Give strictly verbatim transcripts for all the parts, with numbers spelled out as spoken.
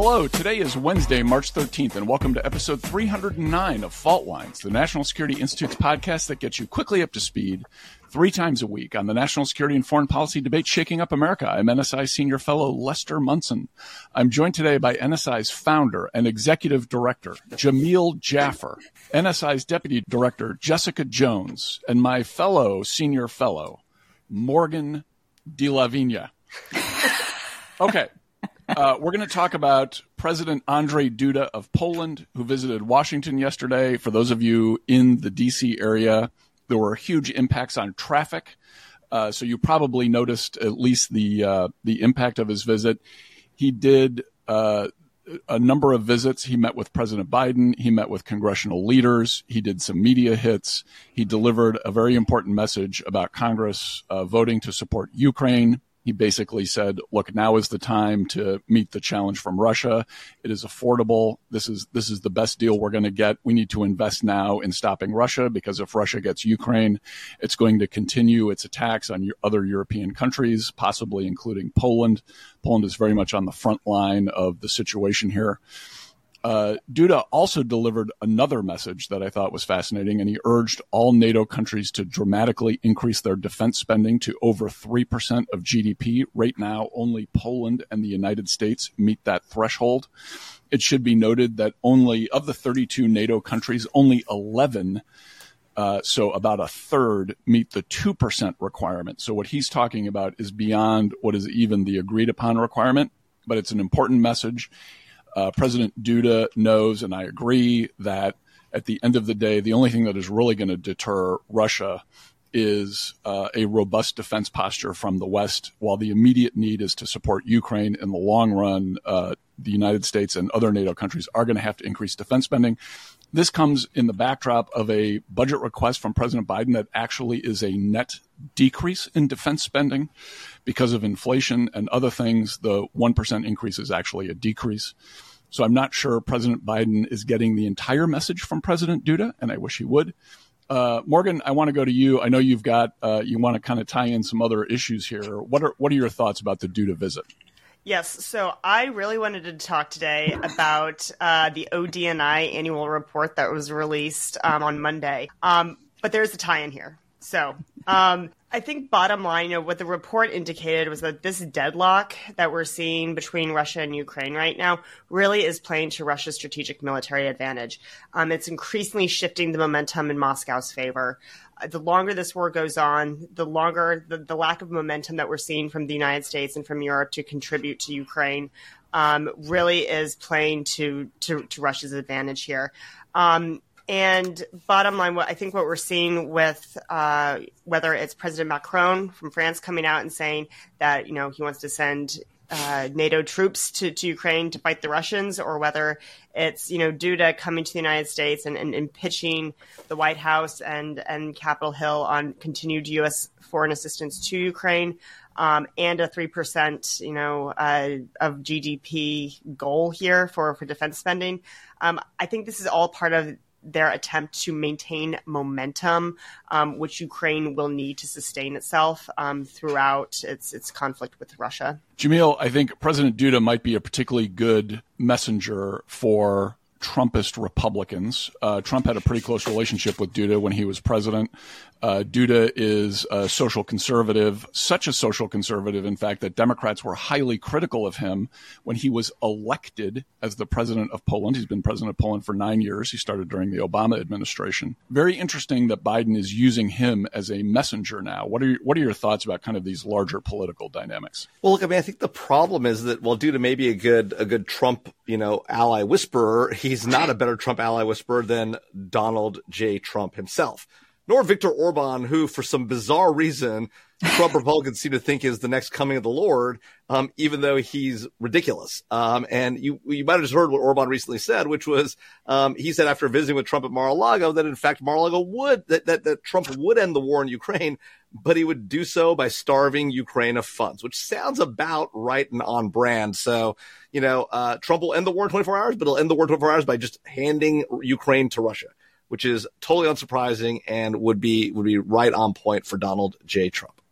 Hello, today is Wednesday, March thirteenth, and welcome to episode three hundred nine of Fault Lines, the National Security Institute's podcast that gets you quickly up to speed three times a week on the national security and foreign policy debate shaking up America. I'm N S I Senior Fellow Lester Munson. I'm joined today by N S I's founder and executive director, Jamil Jaffer, N S I's deputy director, Jessica Jones, and my fellow senior fellow, Morgan De La Vigna. Okay. Uh, we're going to talk about President Andrzej Duda of Poland, who visited Washington yesterday. For those of you in the D C area, there were huge impacts on traffic. Uh, so you probably noticed at least the uh, the impact of his visit. He did uh, a number of visits. He met with President Biden. He met with congressional leaders. He did some media hits. He delivered a very important message about Congress uh, voting to support Ukraine. He basically said, look, now is the time to meet the challenge from Russia. It is affordable. This is this is the best deal we're going to get. We need to invest now in stopping Russia, because if Russia gets Ukraine, it's going to continue its attacks on other European countries, possibly including Poland. Poland is very much on the front line of the situation here. Uh, Duda also delivered another message that I thought was fascinating, and he urged all NATO countries to dramatically increase their defense spending to over three percent of G D P. Right now, only Poland and the United States meet that threshold. It should be noted that only of the thirty-two NATO countries, only eleven, uh, so about a third, meet the two percent requirement. So what he's talking about is beyond what is even the agreed upon requirement, but it's an important message. Uh, President Duda knows, and I agree, that at the end of the day, the only thing that is really going to deter Russia is uh, a robust defense posture from the West, while the immediate need is to support Ukraine. In the long run, uh, the United States and other NATO countries are going to have to increase defense spending. This comes in the backdrop of a budget request from President Biden that actually is a net decrease in defense spending because of inflation and other things. The one percent increase is actually a decrease. So I'm not sure President Biden is getting the entire message from President Duda, and I wish he would. Uh, Morgan, I want to go to you. I know you've got, uh, you want to kind of tie in some other issues here. What are, what are your thoughts about the Duda visit? Yes, so I really wanted to talk today about uh, the O D N I annual report that was released um, on Monday. Um, but there's a tie-in here. So um, I think bottom line, you know, what the report indicated was that this deadlock that we're seeing between Russia and Ukraine right now really is playing to Russia's strategic military advantage. Um, it's increasingly shifting the momentum in Moscow's favor. Uh, the longer this war goes on, the longer the, the lack of momentum that we're seeing from the United States and from Europe to contribute to Ukraine um, really is playing to, to, to Russia's advantage here. Um, And bottom line, what I think what we're seeing with uh, whether it's President Macron from France coming out and saying that, you know, he wants to send uh, NATO troops to, to Ukraine to fight the Russians, or whether it's, you know, Duda coming to the United States and, and, and pitching the White House and, and Capitol Hill on continued U S foreign assistance to Ukraine um, and a three percent, you know, uh, of G D P goal here for, for defense spending. Um, I think this is all part of their attempt to maintain momentum, um, which Ukraine will need to sustain itself um, throughout its its conflict with Russia. Jamil, I think President Duda might be a particularly good messenger for Trumpist Republicans. Uh, Trump had a pretty close relationship with Duda when he was president. Uh, Duda is a social conservative, such a social conservative, in fact, that Democrats were highly critical of him when he was elected as the president of Poland. He's been president of Poland for nine years. He started during the Obama administration. Very interesting that Biden is using him as a messenger now. What are your, what are your thoughts about kind of these larger political dynamics? Well, look, I mean, I think the problem is that while Duda may be a good a good Trump, you know, ally whisperer, he's not a better Trump ally whisperer than Donald J. Trump himself, nor Viktor Orban, who, for some bizarre reason, Trump Republicans seem to think is the next coming of the Lord, um, even though he's ridiculous. Um, and you you might have just heard what Orban recently said, which was um, he said after visiting with Trump at Mar-a-Lago that, in fact, Mar-a-Lago would that, that that Trump would end the war in Ukraine, but he would do so by starving Ukraine of funds, which sounds about right and on brand. So, you know, uh, Trump will end the war in twenty-four hours, but he'll end the war in twenty-four hours by just handing Ukraine to Russia, which is totally unsurprising and would be would be right on point for Donald J. Trump.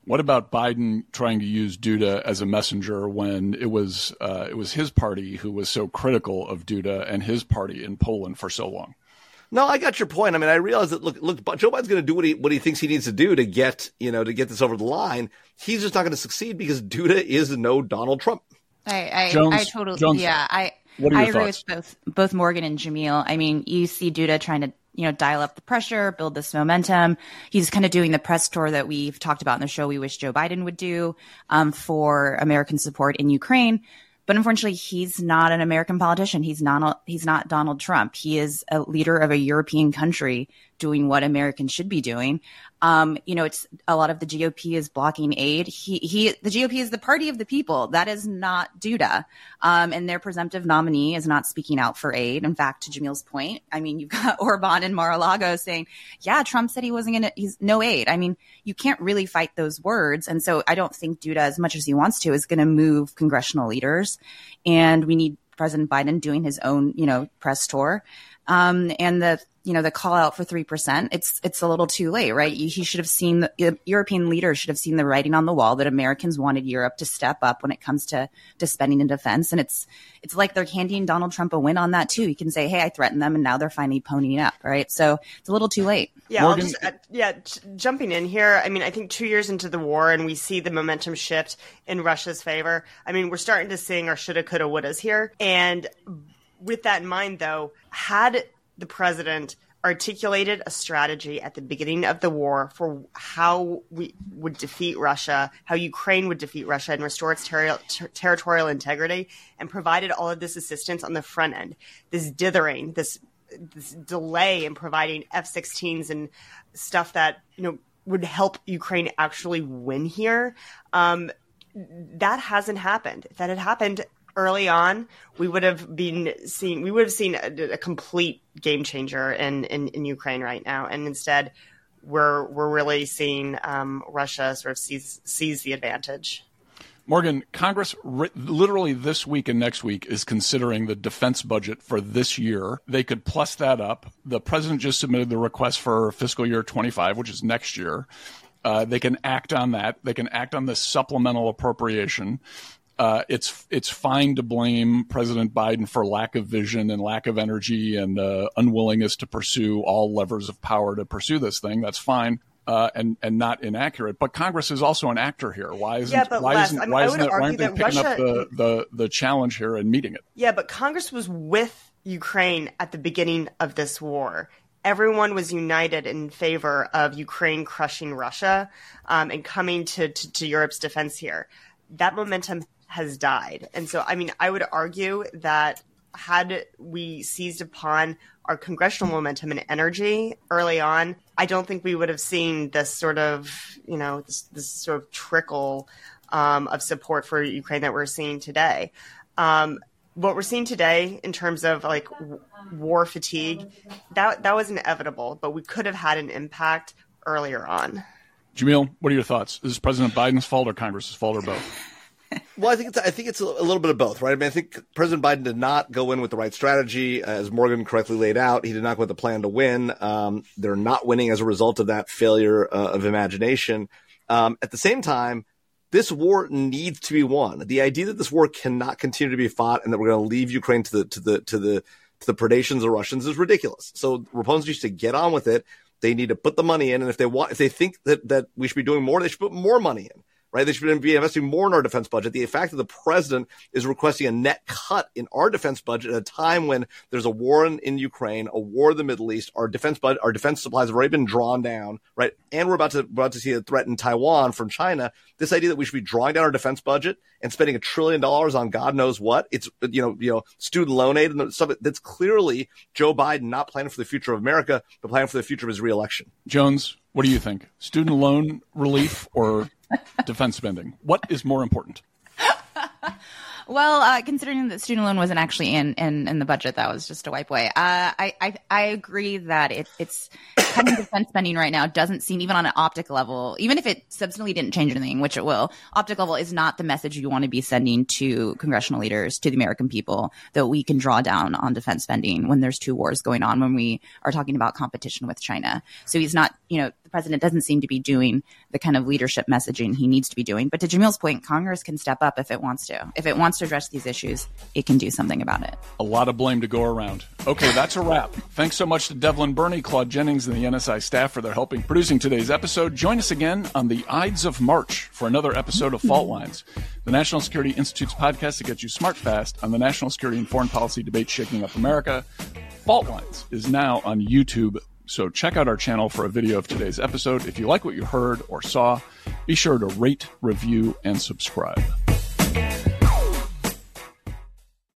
What about Biden trying to use Duda as a messenger when it was uh, it was his party who was so critical of Duda and his party in Poland for so long? No, I got your point. I mean, I realize that look, look, Joe Biden's going to do what he what he thinks he needs to do to get you know to get this over the line. He's just not going to succeed because Duda is no Donald Trump. I I, Jones, I totally Jones, yeah. I what are your I agree thoughts? with both both Morgan and Jamil. I mean, you see Duda trying to you know dial up the pressure, build this momentum. He's kind of doing the press tour that we've talked about in the show. We wish Joe Biden would do um, for American support in Ukraine. But unfortunately, he's not an American politician. He's not he's not Donald Trump. He is a leader of a European country doing what Americans should be doing. Um, you know, it's a lot of the G O P is blocking aid. He, he, the G O P is the party of the people. That is not Duda. Um, and their presumptive nominee is not speaking out for aid. In fact, to Jamil's point, I mean, you've got Orban and Mar-a-Lago saying, yeah, Trump said he wasn't going to, he's no aid. I mean, you can't really fight those words. And so I don't think Duda, as much as he wants to, is going to move congressional leaders. And we need President Biden doing his own, you know, press tour. Um, and the, you know, the call out for three percent, it's, it's a little too late, right? He should have seen the European leaders should have seen the writing on the wall that Americans wanted Europe to step up when it comes to, to spending in defense. And it's, it's like they're handing Donald Trump a win on that too. You can say, hey, I threatened them and now they're finally ponying up, right? So it's a little too late. Yeah, I'll just, uh, yeah. J- jumping in here, I mean, I think two years into the war and we see the momentum shift in Russia's favor. I mean, we're starting to sing our shoulda, coulda, wouldas here. And with that in mind, though, had the president articulated a strategy at the beginning of the war for how we would defeat Russia, how Ukraine would defeat Russia and restore its ter- ter- territorial integrity, and provided all of this assistance on the front end, this dithering, this this delay in providing F sixteens and stuff that, you know, would help Ukraine actually win here. Um, that hasn't happened. If that had happened early on, we would have been seeing, we would have seen a, a complete game changer in, in, in Ukraine right now. And instead, we're we're really seeing um, Russia sort of seize, seize the advantage. Morgan, Congress ri- literally this week and next week is considering the defense budget for this year. They could plus that up. The president just submitted the request for fiscal year twenty-five, which is next year. Uh, they can act on that. They can act on this supplemental appropriation. Uh, it's it's fine to blame President Biden for lack of vision and lack of energy and uh, unwillingness to pursue all levers of power to pursue this thing. That's fine. Uh, and and not inaccurate, but Congress is also an actor here. Why isn't yeah, but why Les, isn't I mean, why I isn't would it, why argue aren't they that picking Russia, up the, the the challenge here and meeting it? Yeah, but Congress was with Ukraine at the beginning of this war. Everyone was united in favor of Ukraine crushing Russia um, and coming to, to to Europe's defense here. That momentum has died, and so I mean, I would argue that had we seized upon our congressional momentum and energy early on, I don't think we would have seen this sort of, you know, this, this sort of trickle um, of support for Ukraine that we're seeing today. Um, what we're seeing today in terms of like w- war fatigue, that that was inevitable, but we could have had an impact earlier on. Jamil, what are your thoughts? Is this President Biden's fault or Congress's fault or both? Well, I think it's I think it's a little bit of both, right? I mean, I think President Biden did not go in with the right strategy, as Morgan correctly laid out. He did not go with a plan to win. Um, they're not winning as a result of that failure uh, of imagination. Um, at the same time, this war needs to be won. The idea that this war cannot continue to be fought and that we're going to leave Ukraine to the to the to the to the predations of the Russians is ridiculous. So Republicans need to get on with it. They need to put the money in, and if they want, if they think that that we should be doing more, they should put more money in. Right? They should be investing more in our defense budget. The fact that the president is requesting a net cut in our defense budget at a time when there's a war in, in Ukraine, a war in the Middle East, our defense budget, our defense supplies have already been drawn down, right? And we're about to about to see a threat in Taiwan from China. This idea that we should be drawing down our defense budget and spending a trillion dollars on God knows what, it's, you know, you know, student loan aid and stuff. That's clearly Joe Biden not planning for the future of America, but planning for the future of his reelection. Jones, what do you think? Student loan relief or defense spending? What is more important? Well, uh, considering that student loan wasn't actually in, in, in the budget, that was just a wipe away. Uh, I, I I agree that it, it's cutting defense spending right now doesn't seem, even on an optic level, even if it substantially didn't change anything, which it will, optic level is not the message you want to be sending to congressional leaders, to the American people, that we can draw down on defense spending when there's two wars going on, when we are talking about competition with China. So he's not, you know, the president doesn't seem to be doing the kind of leadership messaging he needs to be doing. But to Jamil's point, Congress can step up if it wants to. If it wants to address these issues, it can do something about it. A lot of blame to go around. Okay, that's a wrap. Thanks so much to Devlin Burney, Claude Jennings, and the N S I staff for their helping producing today's episode. Join us again on the Ides of March for another episode of Fault Lines, the National Security Institute's podcast that gets you smart fast on the national security and foreign policy debate shaking up America. Fault Lines is now on YouTube, so check out our channel for a video of today's episode. If you like what you heard or saw, be sure to rate, review, and subscribe.